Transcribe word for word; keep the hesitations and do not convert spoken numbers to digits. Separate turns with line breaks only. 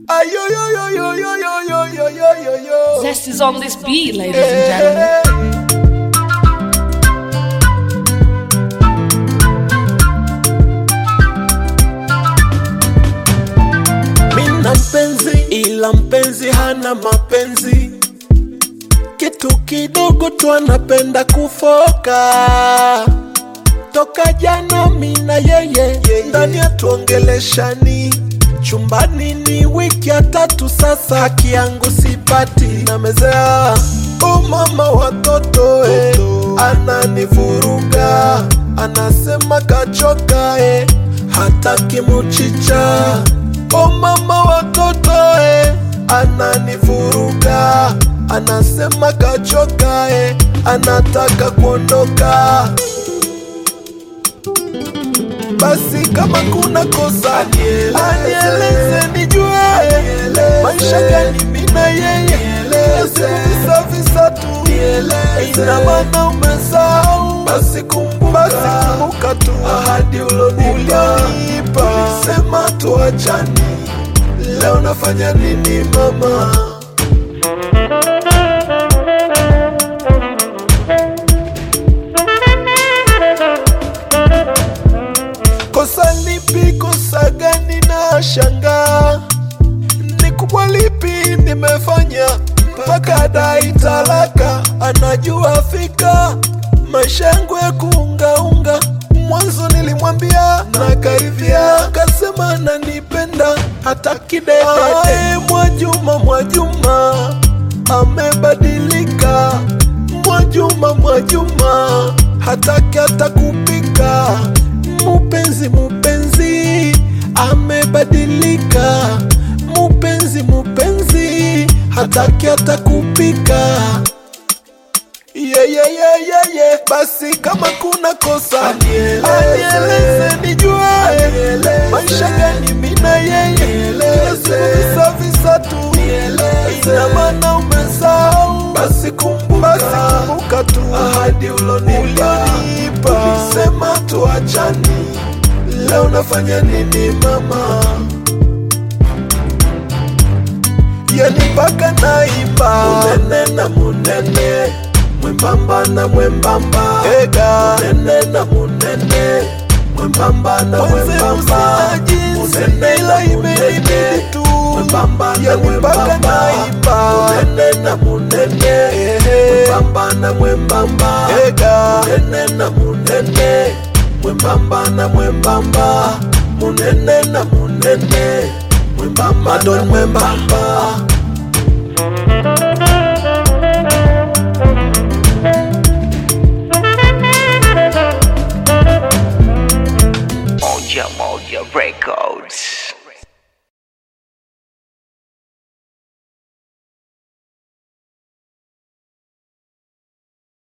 Ayo yo yo yo yo yo yo yo yo yo yo.
Zest is on this beat, ladies and gentlemen.
Mina mpenzi ila mpenzi hana mapenzi, kitu kidogo tu anapenda kufoka. Toka jana mina yeye ndani atuongeleshani, chumbani ni wiki ya tatu sasa, haki yangu sipati na mezea. Oh mama watoto eh, ananivuruga, anasema kachoka eh, hataki muchicha. Oh mama watoto eh, ananivuruga, anasema kachoka eh, anataka kuondoka. Basi kama kuna kosa anieleze nijue, maisha gani mina yeye, visa visa tu, ina maana umesahau. Basi kumbuka, kumbuka tu ahadi ulonipa, ulisema tuachani, leo nafanya nini mama? Kosa lipi, kosa gani na shanga? Ni kubwa lipi nimefanya mpaka dai talaka? Anajua fika maisha yangu ya kuungaunga. Mwanzo nilimwambia na karibia, akasema ananipenda hata kidede. Ae Mwajuma, Mwajuma amebadilika. Mwajuma, Mwajuma hataki hata kupika. Mupenzi, mupenzi amebadilika. Mupenzi, mupenzi hataki hata kupika. Yeah, yeah, yeah, yeah, yeah. Basi kama kuna kosa anieleze nijue, maisha gani mina yeye, visa visa tu, ina maana umesahau. Basi kumbuka, kumbuka tu ahadi ulonipa, ulisema tuachani, leo nafanya nini mama? Yani mpaka naimba munene na munene, mwembamba na mwembamba, munene na munene, mwembamba na mwembamba, munene na munene tu, mwembamba na mwembamba, munene na munene, mwembamba na mwembamba, munene na munene, mwembamba na mwembamba, munene na munene, mwembamba na mwembamba.
Moja Moja Records.